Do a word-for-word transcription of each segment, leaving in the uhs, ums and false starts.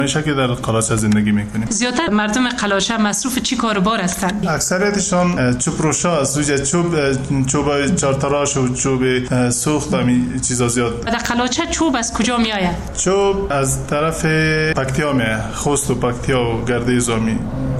میشه که در قلاچه زندگی میکنیم. زیادتر مردم قلاچه مصروف چی کار و بار هستند؟ اکثریتشان چوبروشا از روی چوب چوب چارتراش و چوب سوخت همین چیزا زیاد. در قلاچه چوب از کجا می آید؟ چوب از طرف پکتیا می خوست و پکتیا و گردیز می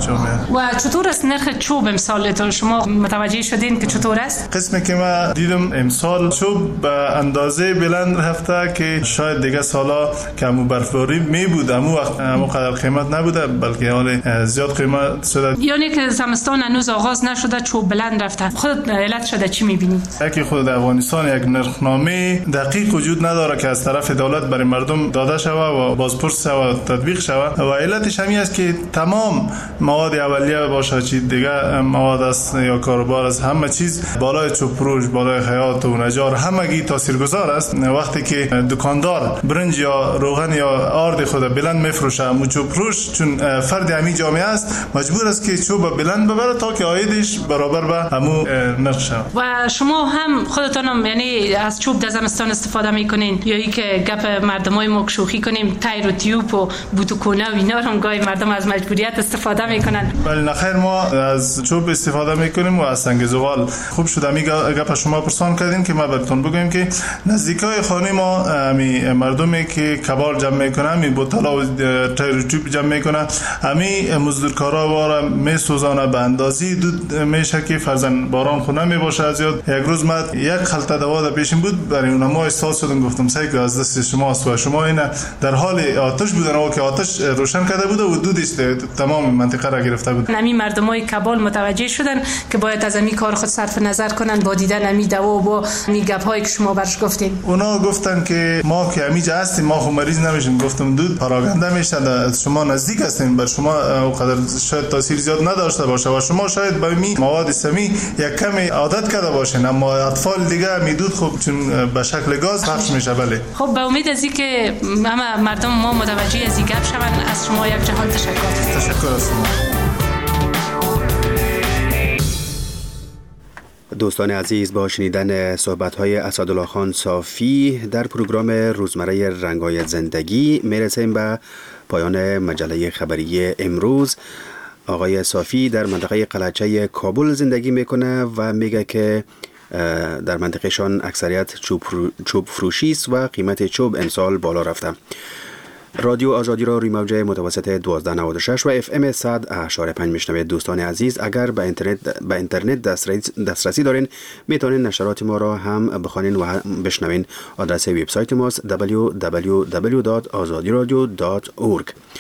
و چطور است نرخ چوب امسال تو شما متوجه شدین که چطور است؟ قسمی که ما دیدم امسال چوب به اندازه بلند رفته که شاید دیگه سالا که همون برفباری می بود همون وقت همون قدر قیمت نبوده، بلکه حال زیاد قیمت شده. یعنی که زمستان هنوز آغاز نشده چوب بلند رفته. خود علت شده چی می‌بینی؟ یکی خود در افغانستان یک نرخنامه دقیق وجود نداره که از طرف دولت برای مردم داده شود و بازپرس و تطبیق شود و علتش همین است که تمام مواد اولیه باشه چی دیگه مواد است یا کاروبار است، همه چیز بالای چوبفروش، بالای خیاط و نجار همگی تاثیرگذار است. وقتی که دکاندار برنج یا روغن یا آرد خود بلند میفروشه، مو چوبفروش چون فرد همین جامعه است مجبور است که چوب بلند ببره تا که عایدش برابر به همون نرخ شود. و شما هم خودتون هم یعنی از چوب در زمستان استفاده میکنین یا ای که گپ مردمای ما شوخی کنیم تیر و تیوب و بوتکونه و اینا هم گاهی مردم از مجبوریت استفاده میکنن؟ بله نخیر، ما از چوب استفاده میکنیم و از سنگ زغال. خوب شد امی گپ شما پرسان کردین که ما براتون بگویم که نزدیکای خانه ما امی مردمی که کبار جمع میکنن، می بوتلا و تیر و تیوب جمع میکنن، امی مزدورکارا واره میسوزانه به اندازی دود میشه که فرزن باران خونه میباشه از یاد. یک روز ما یک خلطه دوا در پیشم بود، برای اونها ما استاد شدم گفتم سعی که از دست شما است و شما اینا در حال آتش بودن و که آتش روشن کرده بود و دودش تمام منطقه را گرفته بود. نمی مردمای کابل متوجه شدن که باید از امی کار خود صرف نظر کنن با دیدن امی دوا و با امی گپ‌هایی که شما برش گفتین. اونا گفتن که ما که امیجا هستیم ما خو مریض نمیشیم. گفتم دود پراگنده میشه، شما نزدیک هستین، بر شما اونقدر شاید تاثیر زیاد نداشته باشه و شما شاید با می مواد سمی یک کمی عادت کرده باشین، اما اطفال دیگه میدود خوب چون به شکل گاز پخش میشه. بله خب به امید از اینکه همه مردم ما متوجه از این گپ شوند از شما یک جهان تشکر. تشکر از شما. دوستان عزیز، با شنیدن صحبت‌های اسدالله خان صافی در پروگرام روزمره رنگ‌های زندگی میرسیم به پایان مجله خبری امروز. آقای صافی در منطقه قلاچه کابل زندگی میکنه و میگه که در منطقهشان اکثریت چوب, چوب فروشی است و قیمت چوب امسال بالا رفته. رادیو آزادی را روی موج متوسط دوازده نود و شش و اف ام صد و اشاره پنج میشنوید. دوستان عزیز، اگر به اینترنت به اینترنت دسترسی دارین میتونین نشرات ما را هم بخوانین و بشنوین. آدرس وبسایت ماست دبلیو دبلیو دبلیو دات آزادی رادیو دات اورگ.